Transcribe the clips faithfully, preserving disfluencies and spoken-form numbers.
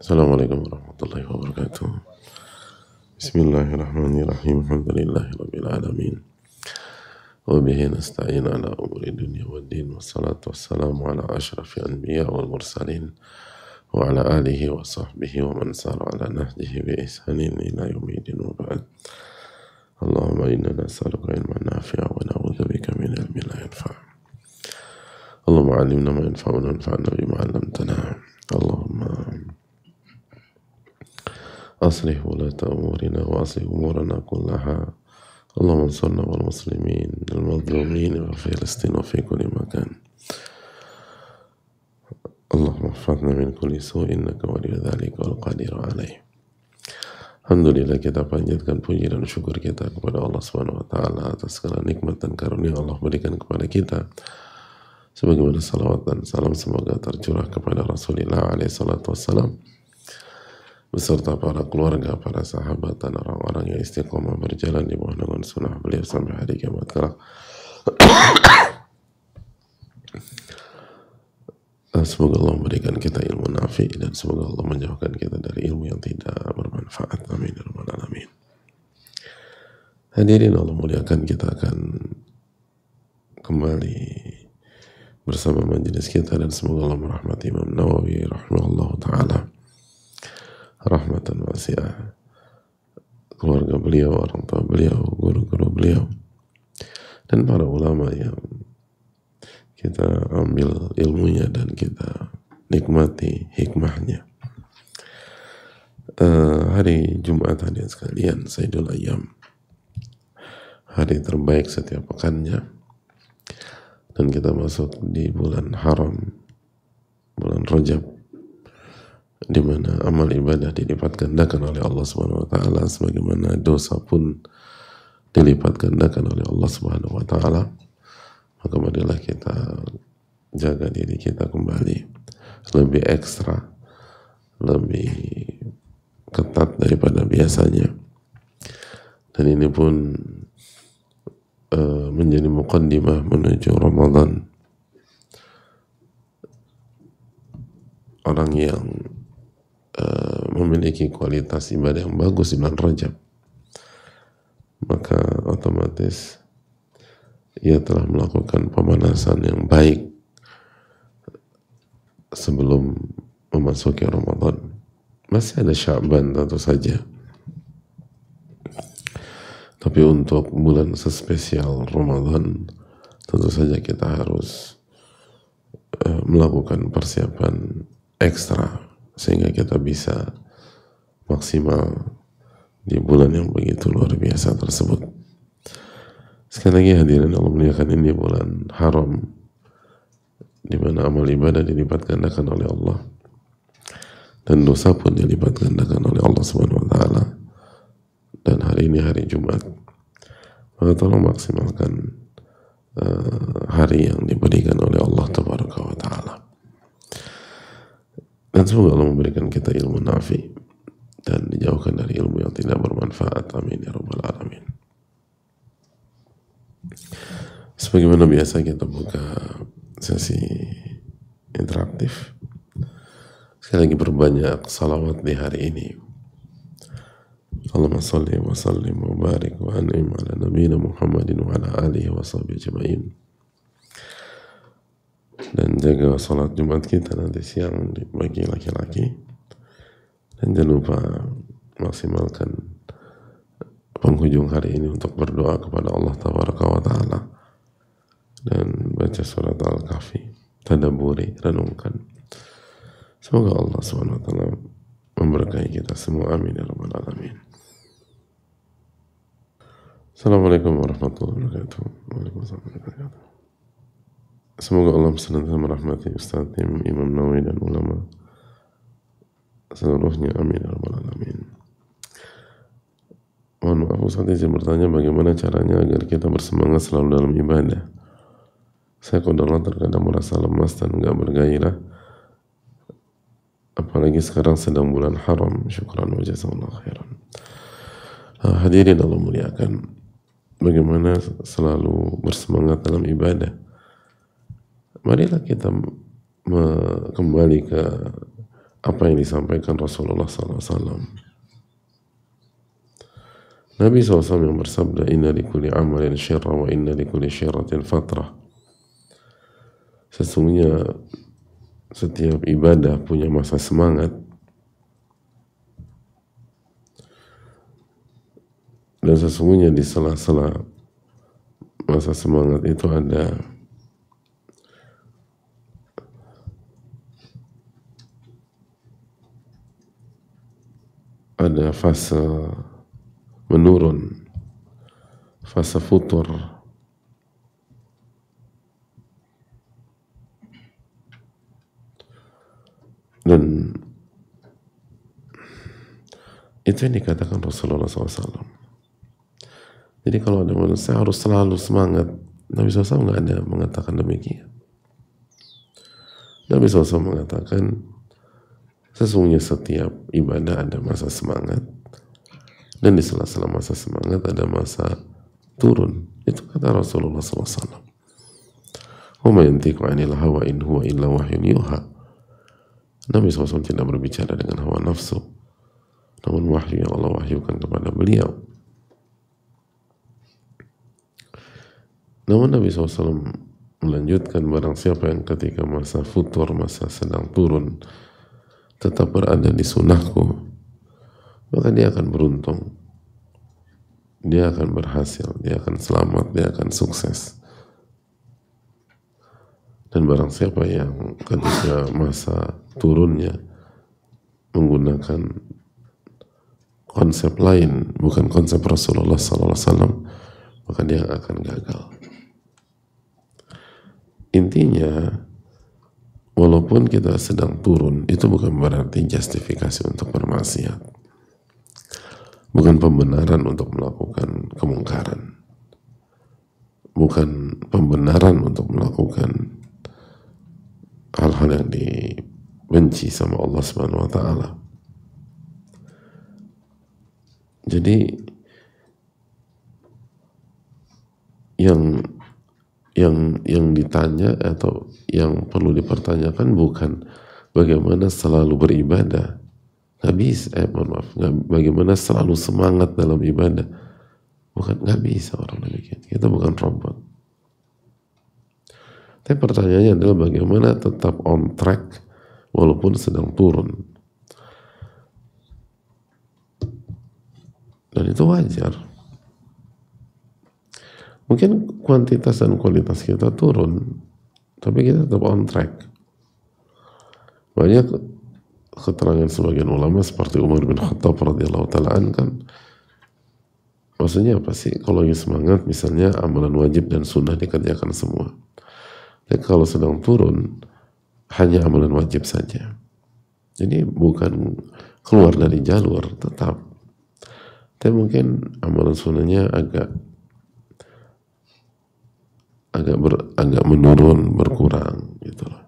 Assalamualaikum warahmatullahi wabarakatuh. Bismillahirrahmanirrahim. Alhamdulillahirabbil alamin. Wa bihi nasta'in ala umuri dunya waddin. Wassalatu wassalamu ala asyrafil anbiya wal mursalin wa ala alihi wa sahbihi wa man sara ala nahjihi bi ihsanin ila yaumiddin wa ba'd. Allahumma inna nas'aluka ilman nafi'a wa na'udzubika min ilmin la yanfa'. Allahumma 'allimna ma yanfa'una wanfa'na bima 'allamtana. Allahumma أصلح ولاة أمورنا وأصلح أمورنا كلها. اللهم انصرنا والمسلمين المظلومين في فلسطين وفي كل مكان. اللهم احفظنا من كل سوء إنك ولي ذلك والقادر عليه. Alhamdulillah, kita panjatkan puji dan syukur kita kepada Allah Subhanahu wa taala atas segala nikmat dan karunia Allah berikan kepada kita. Sebagaimana salawat dan salam semoga tercurah kepada Rasulullah alaihi salatu wassalam beserta para keluarga, para sahabat, dan orang-orang yang istiqomah berjalan di bawah naungan sunnah beliau sampai hari kiamat kelak. Semoga Allah memberikan kita ilmu nafi dan semoga Allah menjauhkan kita dari ilmu yang tidak bermanfaat. Amin ya rabbal alamin. Hadirin Allah muliakan, kita akan kembali bersama majelis kita dan semoga Allah merahmati Imam Nawawi rahimahullah ta'ala rahmatan wasi'ah, keluarga beliau, orang tua beliau, guru-guru beliau, dan para ulama yang kita ambil ilmunya dan kita nikmati hikmahnya. Uh, hari Jumat hadirin sekalian, Sayyidul Ayyam, hari terbaik setiap pekannya, dan kita masuk di bulan haram, bulan Rajab, di mana amal ibadah dilipat gandakan oleh Allah Subhanahu wa taala sebagaimana dosa pun dilipat gandakan oleh Allah Subhanahu wa taala. Maka marilah kita jaga diri kita kembali lebih ekstra, lebih ketat daripada biasanya. Dan ini pun uh, menjadi muqaddimah menuju Ramadan. Orang yang Uh, memiliki kualitas ibadah yang bagus di bulan Rajab, maka otomatis ia telah melakukan pemanasan yang baik sebelum memasuki Ramadan. Masih ada Sya'ban tentu saja, tapi untuk bulan sespesial Ramadan tentu saja kita harus uh, melakukan persiapan ekstra sehingga kita bisa maksimal di bulan yang begitu luar biasa tersebut. Sekali lagi hadirin Allah muliakan, ini bulan haram di mana amal ibadah dilipat gandakan oleh Allah dan dosa pun dilipat gandakan oleh Allah Subhanahu wa taala. Dan hari ini hari Jumat, maka tolong maksimalkan uh, hari yang diberikan oleh Allah Tabaraka wa taala. Dan semoga Allah memberikan kita ilmu nafi dan dijauhkan dari ilmu yang tidak bermanfaat. Amin ya rabbal alamin. Sebagaimana biasa kita buka sesi interaktif. Sekali lagi berbanyak salawat di hari ini. Allahumma salli wa sallim wa barik wa an'im ala nabiyina Muhammadin wa ala alihi wa sahbihi ajma'in. Dan jaga salat Jumat kita nanti siang bagi laki-laki, dan jangan lupa maksimalkan penghujung hari ini untuk berdoa kepada Allah Tabaraka wa taala dan baca surat Al-Kahfi, tadabburi, renungkan. Semoga Allah Subhanahu wa taala memberkahi kita semua. Amin ya rabbal alamin. Assalamualaikum warahmatullahi wabarakatuh. Waalaikumsalam warahmatullahi wabarakatuh. Semoga Allah senantiasa merahmati Ustaz Imam Nawawi dan ulama seluruhnya. Amin ya rabbal alamin. Mohon maaf Ustaz, izin bertanya bagaimana caranya agar kita bersemangat selalu dalam ibadah. Saya qadarullah terkadang merasa lemas dan enggak bergairah, apalagi sekarang sedang bulan haram. Syukran wa jazakallahu khairan. Uh, hadirin Allah muliakan, bagaimana selalu bersemangat dalam ibadah? Marilah kita kembali ke apa yang disampaikan Rasulullah sallallahu alaihi wasallam. Nabi sallallahu alaihi wasallam yang bersabda, inna likulli amalin syirra wa inna likulli syirratin fatrah. Sesungguhnya setiap ibadah punya masa semangat, dan sesungguhnya di sela-sela masa semangat itu ada ada fase menurun, fase futur. Dan itu yang dikatakan Rasulullah sallallahu alaihi wasallam. Jadi kalau ada manusia harus selalu semangat, Nabi sallallahu alaihi wasallam nggak ada mengatakan demikian. Nabi sallallahu alaihi wasallam mengatakan, sesungguhnya setiap ibadah ada masa semangat, dan di sela-sela masa semangat ada masa turun. Itu kata Rasulullah sallallahu alaihi wasallam. Wa ma yantiqu 'anil hawa in huwa illa wahyun yuha. Nabi sallallahu alaihi wasallam tidak berbicara dengan hawa nafsu, namun wahyu yang Allah wahyukan kepada beliau. Namun Nabi sallallahu alaihi wasallam melanjutkan, barang siapa yang ketika masa futur, masa sedang turun, tetap berada di sunnahku, maka dia akan beruntung, dia akan berhasil, dia akan selamat, dia akan sukses. Dan barang siapa yang ketika masa turunnya menggunakan konsep lain, bukan konsep Rasulullah sallallahu alaihi wasallam, maka dia akan gagal. Intinya, walaupun kita sedang turun, itu bukan berarti justifikasi untuk bermaksiat, bukan pembenaran untuk melakukan kemungkaran, bukan pembenaran untuk melakukan hal-hal yang dibenci sama Allah Subhanahu wa Ta'ala. Jadi yang yang yang ditanya atau yang perlu dipertanyakan bukan bagaimana selalu beribadah, nggak bisa, eh mohon maaf, nggak, bagaimana selalu semangat dalam ibadah, bukan, nggak bisa orang demikian. Kita bukan robot. Tapi pertanyaannya adalah bagaimana tetap on track walaupun sedang turun. Dan itu wajar. Mungkin kuantitas dan kualitas kita turun, tapi kita tetap on track. Banyak keterangan sebagian ulama seperti Umar bin Khattab radhiyallahu ta'ala an kan, maksudnya apa sih? Kalau lagi semangat, misalnya amalan wajib dan sunnah dikerjakan semua. Dan kalau sedang turun, hanya amalan wajib saja. Jadi bukan keluar dari jalur, tetap. Tapi mungkin amalan sunnahnya agak agak ber, agak menurun, berkurang gitu loh.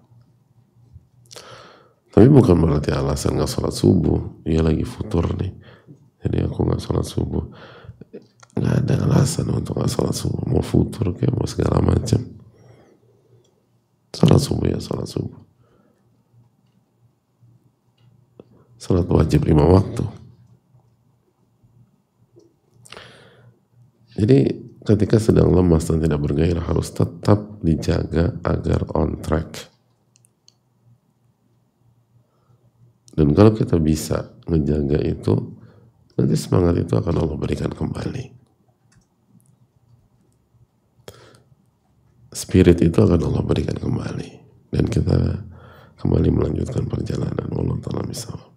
Tapi bukan berarti alasan nggak sholat subuh. Iya lagi futur nih, jadi aku nggak sholat subuh. Nggak ada alasan untuk nggak sholat subuh. Mau futur kayak mau segala macam. Sholat subuh ya sholat subuh. Sholat wajib lima waktu. Jadi ketika sedang lemas dan tidak bergairah harus tetap dijaga agar on track. Dan kalau kita bisa ngejaga itu, nanti semangat itu akan Allah berikan kembali. Spirit itu akan Allah berikan kembali. Dan kita kembali melanjutkan perjalanan. Wallahu ta'ala bishawab.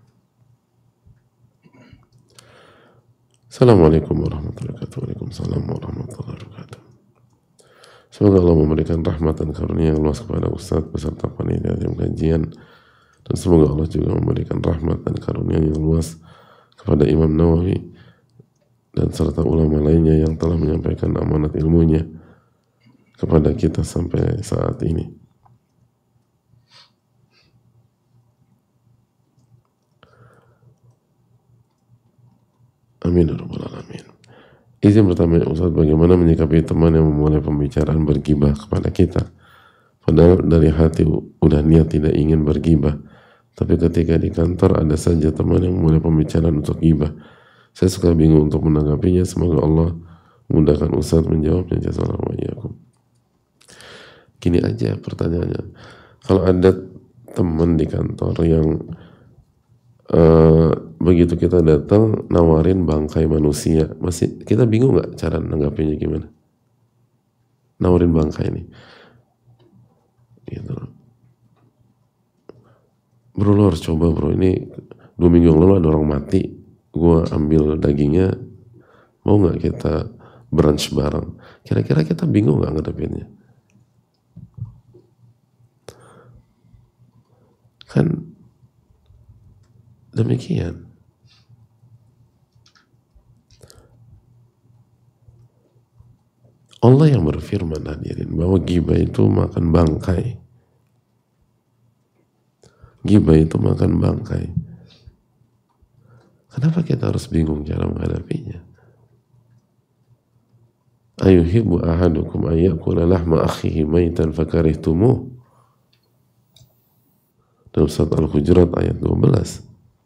Assalamualaikum warahmatullahi wabarakatuh. Waalaikumsalam warahmatullahi wabarakatuh. Semoga Allah memberikan rahmat dan karunia yang luas kepada Ustadz beserta panitia tim kajian, dan semoga Allah juga memberikan rahmat dan karunia yang luas kepada Imam Nawawi dan serta ulama lainnya yang telah menyampaikan amanat ilmunya kepada kita sampai saat ini. Amin ya rabbal alamin. Izin bertanya Ustaz, bagaimana menyikapi teman yang memulai pembicaraan bergibah kepada kita, padahal dari hati udah niat tidak ingin bergibah, Tapi ketika di kantor ada saja teman yang mulai pembicaraan untuk ghibah. Saya suka bingung untuk menanggapinya. Semoga Allah mudahkan Ustaz menjawabnya. Jazakallahu. Gini aja pertanyaannya. Kalau ada teman di kantor yang uh, begitu kita datang nawarin bangkai manusia, masih kita bingung nggak cara nanggapinya gimana? Nawarin bangkai ini, gitu. Bro, lo harus coba bro, ini dua minggu yang lalu ada orang mati, gue ambil dagingnya, mau nggak kita brunch bareng? Kira-kira kita bingung nggak ngadepinnya? Kan demikian. Allah yang berfirman, hadirin, bahwa ghibah itu makan bangkai. Ghibah itu makan bangkai. Kenapa kita harus bingung cara menghadapinya? Ayuhibbu ahadukum ayyakula lahma akhihi maitan fakarihtumuh. Dalam surat Al-Hujurat ayat dua belas.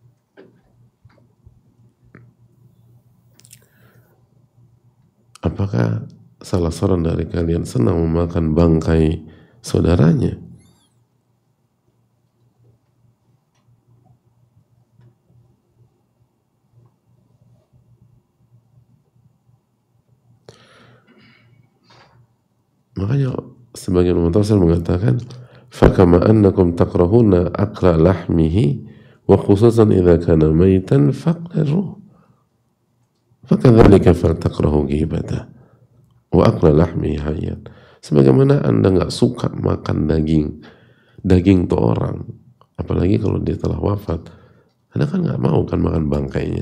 Apakah salah seorang dari kalian senang memakan bangkai saudaranya? Makanya sebagian ulama tafsir mengatakan fakama annakum takrahuna akla lahmihi wa khususan idza kana maitan faqdaru fakadzalika faltakrahu ghibata wa akla lahmihi hayyan. Sebagaimana Anda nggak suka makan daging daging tuh orang, apalagi kalau dia telah wafat, Anda kan nggak mau kan makan bangkainya,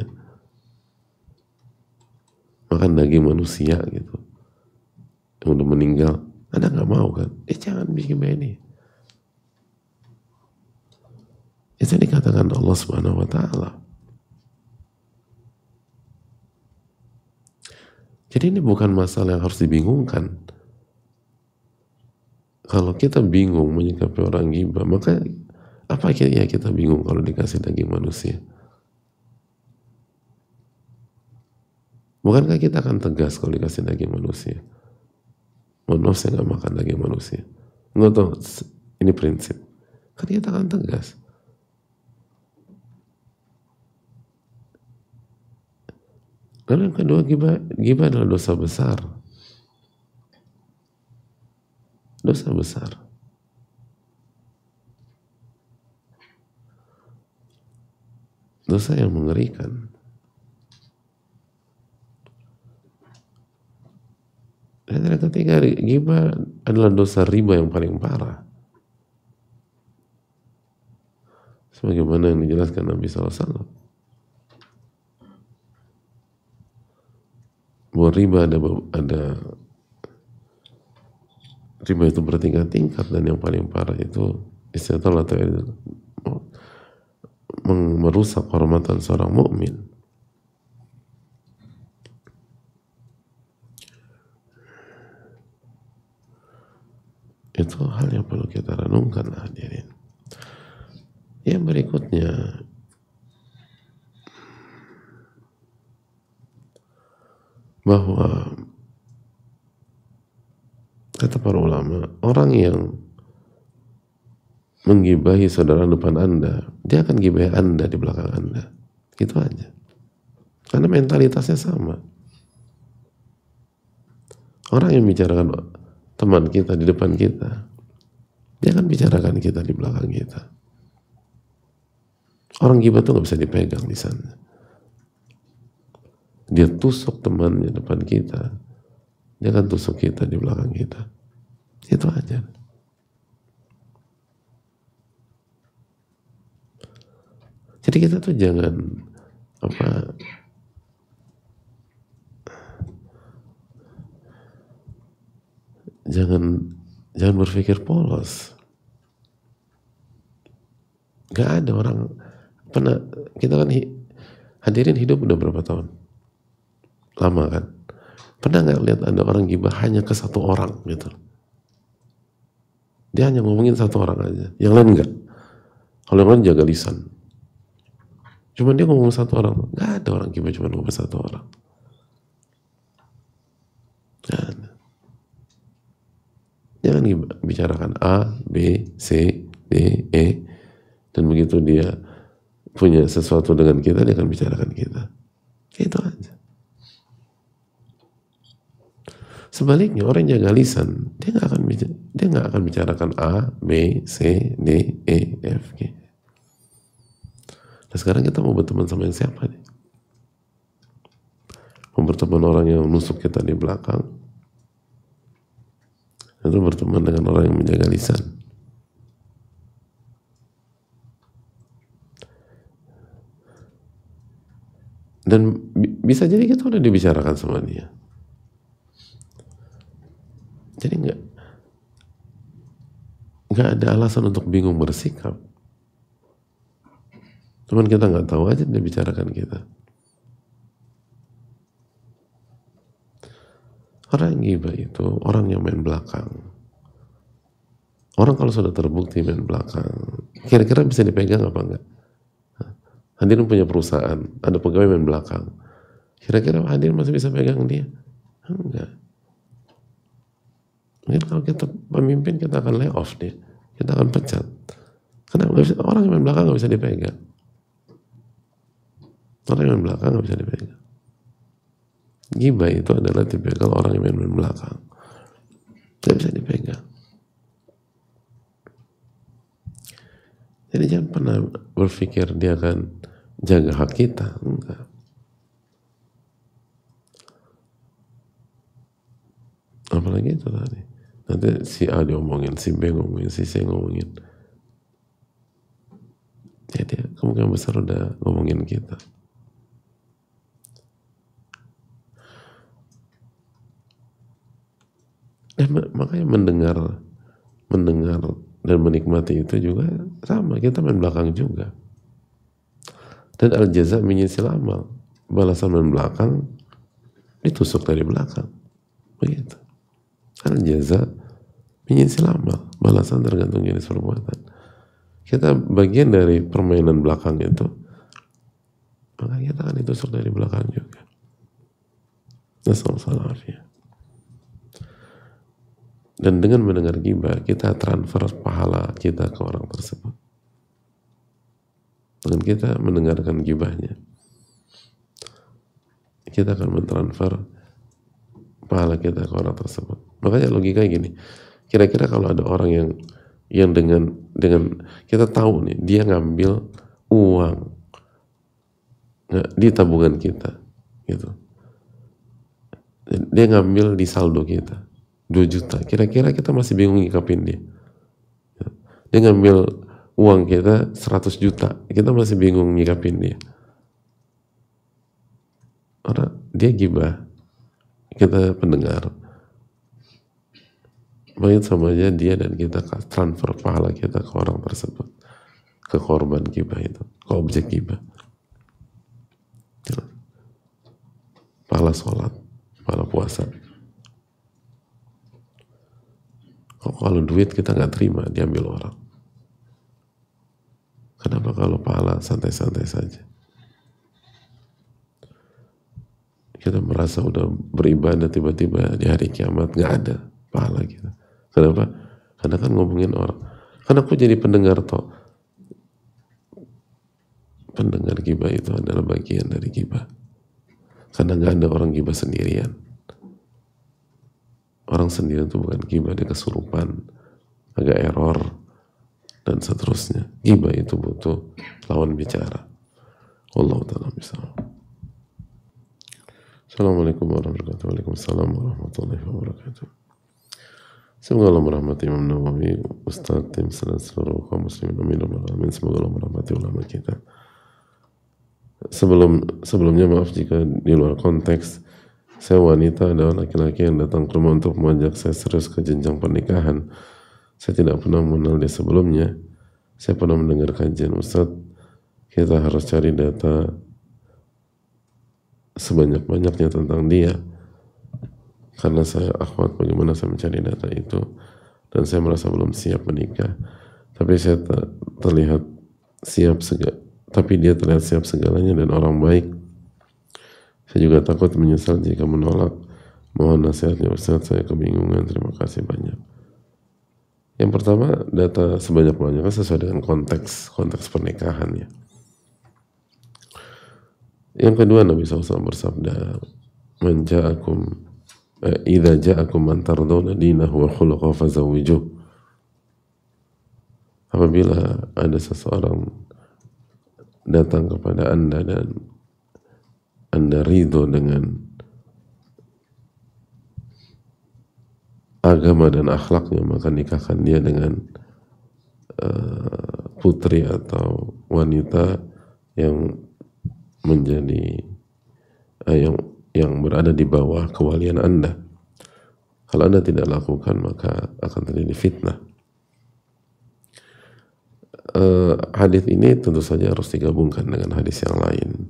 makan daging manusia gitu yang udah meninggal, Anda nggak mau kan? Eh jangan bikin begini. Itu dikatakan Allah Subhanahu Wa Taala. Jadi ini bukan masalah yang harus dibingungkan. Kalau kita bingung menyikapi orang ghibah, maka apa ya kita bingung kalau dikasih daging manusia? Bukankah kita akan tegas kalau dikasih daging manusia? Maaf, saya nggak makan daging manusia. Nggak tahu, ini prinsip. Kan kita akan tegas. Lalu yang kedua, ghibah, ghibah adalah dosa besar. Dosa besar. Dosa yang mengerikan. Dan ketiga, ghibah adalah dosa riba yang paling parah. Sebagaimana yang dijelaskan Nabi shallallahu alaihi wasallam. Bahwa riba ada, ada riba itu bertingkat-tingkat, dan yang paling parah itu istilah atau merusak kehormatan seorang mukmin. Itu hal yang perlu kita renungkan, hadirin. Yang berikutnya, bahwa kata para ulama, orang yang menggibahi saudara depan Anda, dia akan gibahi Anda di belakang Anda. Gitu aja. Karena mentalitasnya sama. Orang yang bicarakan teman kita di depan kita, dia akan bicarakan kita di belakang kita. Orang ghibah tuh nggak bisa dipegang di sana. Dia tusuk temannya depan kita, dia akan tusuk kita di belakang kita. Itu aja. Jadi kita tuh jangan apa jangan jangan berpikir polos. Gak ada orang pernah, kita kan hadirin hidup udah berapa tahun? Lama kan? Pernah nggak lihat ada orang ghibah hanya ke satu orang gitu? Dia hanya ngomongin satu orang aja, yang lain enggak. Kalau yang lain jaga lisan. Cuman dia ngomong satu orang, nggak ada orang gibah cuma ngomong satu orang. Nggak ada. Jangan bicarakan A, B, C, D, E, dan begitu dia punya sesuatu dengan kita, dia akan bicarakan kita. Itu aja. Sebaliknya orang yang jaga lisan, dia nggak akan bicara, dia nggak akan bicarakan A, B, C, D, E, F, G. Nah sekarang kita mau berteman sama yang siapa nih? Mau berteman orang yang nusuk kita di belakang, atau berteman dengan orang yang menjaga lisan? Dan bisa jadi kita udah dibicarakan sama dia. Jadi nggak nggak ada alasan untuk bingung bersikap. Cuman kita nggak tahu aja dia bicarakan kita. Orang yang gibah itu orang yang main belakang. Orang kalau sudah terbukti main belakang, kira-kira bisa dipegang apa enggak? Hadirin punya perusahaan, ada pegawai main belakang. Kira-kira hadirin masih bisa pegang dia? Enggak. Mungkin kalau kita pemimpin, kita akan lay off dia. Kita akan pecat. Karena orang yang main belakang nggak bisa dipegang. Orang yang main belakang nggak bisa dipegang. Gibah itu adalah tipikal orang yang main, main belakang. Nggak bisa dipegang. Jadi jangan pernah berpikir dia akan jaga hak kita. Enggak. Apalagi itu tadi. Nanti si A diomongin, si B ngomongin, si C ngomongin. Ya dia kemungkinan besar udah ngomongin kita. Dan makanya mendengar, mendengar dan menikmati itu juga sama. Kita main belakang juga. Dan al-jaza min jinsil amal. Balasan main belakang ditusuk dari belakang. Begitu. Al-jaza min jinsil amal. Balasan tergantung jenis perbuatan. Kita bagian dari permainan belakang itu, maka kita akan ditusuk dari belakang juga. Nasallallahu. Dan dengan mendengar gibah, kita transfer pahala kita ke orang tersebut. Dengan kita mendengarkan gibahnya, kita akan mentransfer pahala kita ke orang tersebut. Makanya logikanya gini, kira-kira kalau ada orang yang yang dengan dengan kita tahu nih dia ngambil uang di tabungan kita, gitu, dia ngambil di saldo kita dua juta, kira-kira kita masih bingung ngikapin dia. Dia ngambil uang kita seratus juta, kita masih bingung ngikapin dia. Orang dia gibah, kita pendengar, baik sama aja dia dan kita transfer pahala kita ke orang tersebut, ke korban gibah itu, ke objek gibah. Pahala sholat, pahala puasa. Kalau duit kita nggak terima, diambil orang. Kenapa kalau pahala santai-santai saja? Kita merasa udah beribadah, tiba-tiba di hari kiamat nggak ada pahala kita. Kenapa? Karena kan ngomongin orang. Karena aku jadi pendengar toh. Pendengar gibah itu adalah bagian dari gibah. Karena nggak ada orang gibah sendirian. Orang sendiri itu bukan gibah, dia kesurupan, agak error, dan seterusnya. Gibah itu butuh lawan bicara. Wallahu ta'ala bisawab. Assalamualaikum warahmatullahi wabarakatuh. Waalaikumsalam warahmatullahi wabarakatuh. Semoga Allah merahmati Imam Nawawi, Ustaz, tim dan seluruh kaum muslimin. Amin. Amin. Semoga Allah merahmati ulama kita. Sebelum sebelumnya maaf jika di luar konteks. Saya wanita adalah laki-laki yang datang ke rumah untuk mengajak saya serius ke jenjang pernikahan. Saya tidak pernah mengenal dia sebelumnya. Saya pernah mendengar kajian Ustaz, kita harus cari data sebanyak-banyaknya tentang dia. Karena saya akhwat, bagaimana saya mencari data itu, dan saya merasa belum siap menikah. Tapi saya terlihat siap segala, tapi dia terlihat siap segalanya dan orang baik, saya juga takut menyesal jika menolak. Mohon nasihatnya Ustaz, saya kebingungan. Terima kasih banyak. Yang pertama, data sebanyak-banyaknya sesuai dengan konteks konteks pernikahan ya. Yang kedua, Nabi shallallahu alaihi wasallam bersabda, "Man ja'akum eh, idza ja'akum man tardawna dinahu wa khuluquhu fazawwijuh." Apabila ada seseorang datang kepada Anda dan Anda ridho dengan agama dan akhlaknya, maka nikahkan dia dengan uh, putri atau wanita yang menjadi uh, yang yang berada di bawah kewalian Anda. Kalau Anda tidak lakukan, maka akan terjadi fitnah. Uh, hadis ini tentu saja harus digabungkan dengan hadis yang lain.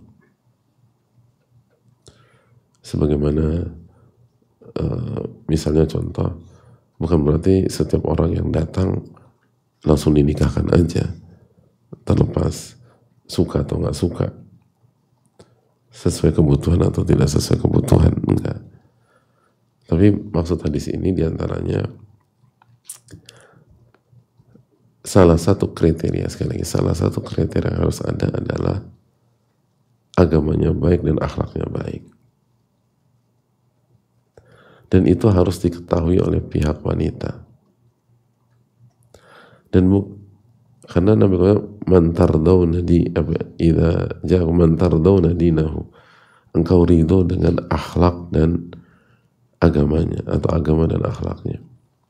Sebagaimana uh, misalnya contoh, bukan berarti setiap orang yang datang langsung dinikahkan aja, terlepas suka atau nggak suka, sesuai kebutuhan atau tidak sesuai kebutuhan, enggak. Tapi maksud hadis ini diantaranya salah satu kriteria, sekali lagi salah satu kriteria yang harus ada adalah agamanya baik dan akhlaknya baik. Dan itu harus diketahui oleh pihak wanita. Dan bu, karena Nabi kata man tardawna di apa idza ja'a man tardawna dinahu, engkau ridho dengan akhlak dan agamanya atau agama dan akhlaknya.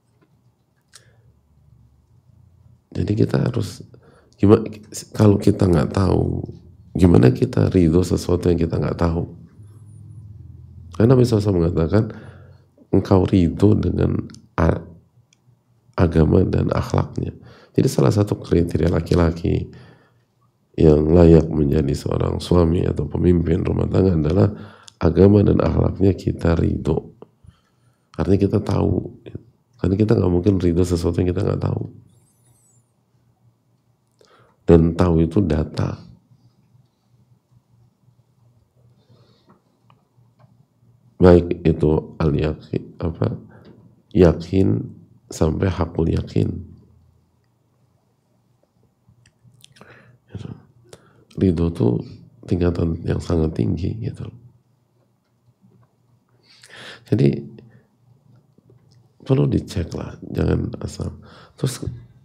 Jadi kita harus gimana kalau kita nggak tahu, gimana kita ridho sesuatu yang kita nggak tahu? Karena Nabi shallallahu alaihi wasallam mengatakan engkau ridho dengan agama dan akhlaknya. Jadi salah satu kriteria laki-laki yang layak menjadi seorang suami atau pemimpin rumah tangga adalah agama dan akhlaknya kita ridho. Artinya kita tahu. Karena kita nggak mungkin ridho sesuatu yang kita nggak tahu. Dan tahu itu data. Baik itu al yakin apa yakin sampai hakul yakin. Ridho tuh tingkatan yang sangat tinggi gitu. Jadi perlu dicek lah, jangan asal. Terus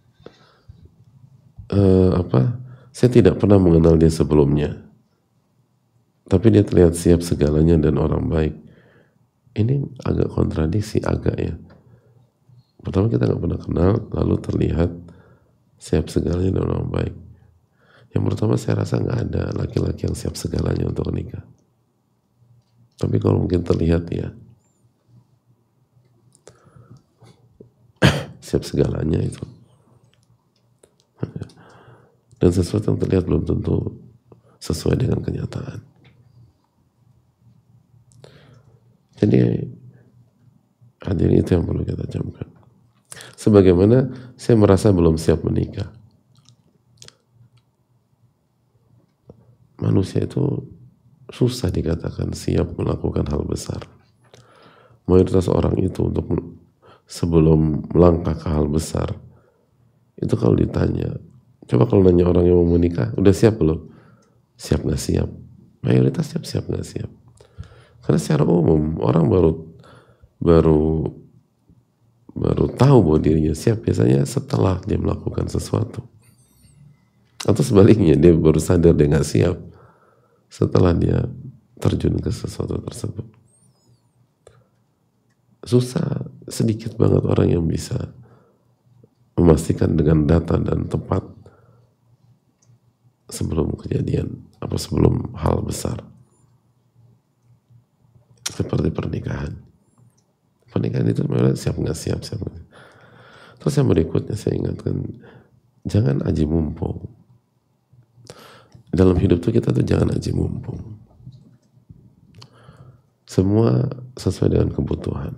uh, apa? Saya tidak pernah mengenal dia sebelumnya, tapi dia terlihat siap segalanya dan orang baik. Ini agak kontradiksi, agak ya. Pertama kita nggak pernah kenal, lalu terlihat siap segalanya dan orang baik. Yang pertama saya rasa nggak ada laki-laki yang siap segalanya untuk nikah. Tapi kalau mungkin terlihat ya, siap segalanya itu. Dan sesuatu yang terlihat belum tentu sesuai dengan kenyataan. Jadi hadirin itu yang perlu kita camkan. Sebagaimana saya merasa belum siap menikah. Manusia itu susah dikatakan siap melakukan hal besar. Mayoritas orang itu untuk sebelum melangkah ke hal besar, itu kalau ditanya, coba kalau nanya orang yang mau menikah, udah siap belum? Siap gak siap? Mayoritas siap, siap gak siap? Karena secara umum orang baru baru baru tahu bahwa dirinya siap biasanya setelah dia melakukan sesuatu, atau sebaliknya dia baru sadar dia nggak siap setelah dia terjun ke sesuatu tersebut. Susah, sedikit banget orang yang bisa memastikan dengan data dan tepat sebelum kejadian apa sebelum hal besar. Seperti pernikahan. Pernikahan itu memang siap nggak siap, siap nggak. Terus yang berikutnya saya ingatkan, jangan aji mumpung. Dalam hidup tuh kita tuh jangan aji mumpung. Semua sesuai dengan kebutuhan.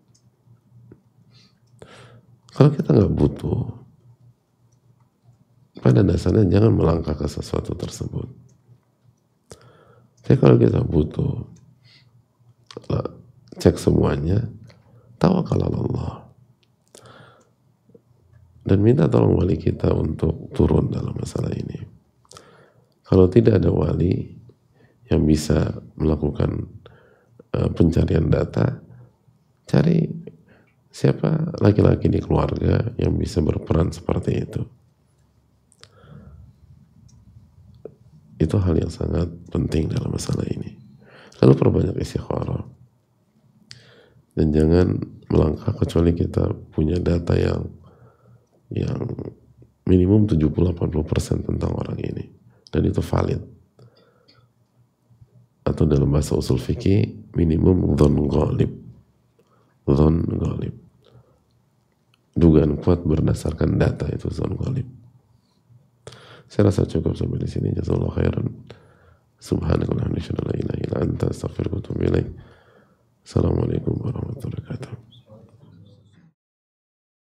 Kalau kita nggak butuh, pada dasarnya jangan melangkah ke sesuatu tersebut. Jadi kalau kita butuh cek semuanya, tawakal Allah dan minta tolong wali kita untuk turun dalam masalah ini. Kalau tidak ada wali yang bisa melakukan uh, pencarian data, cari siapa laki-laki di keluarga yang bisa berperan seperti itu. Itu hal yang sangat penting dalam masalah ini. Lalu perbanyak istikharah. Dan jangan melangkah kecuali kita punya data yang yang minimum tujuh puluh sampai delapan puluh persen tentang orang ini. Dan itu valid. Atau dalam bahasa usul fikih, minimum dhon ghalib. Dhon ghalib. Dugaan kuat berdasarkan data, itu dhon ghalib. Saya rasa cukup sampai di sini. Jazakallahu khairan. Subhanakallahumma wa bihamdika, la ilaha illa anta, astaghfiruka wa atubu ilaik. Assalamualaikum.